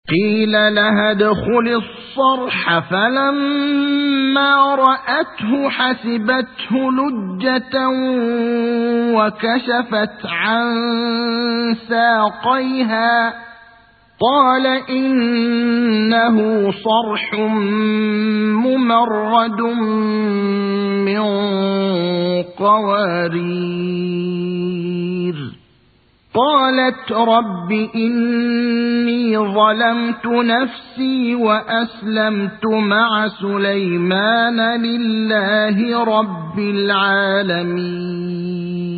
قيل لها ادخل الصرح فلما رأته حسبته لجة وكشفت عن ساقيها قال إنه صرح ممرد من قوارير قالت رب إني ظلمت نفسي وأسلمت مع سليمان لله رب العالمين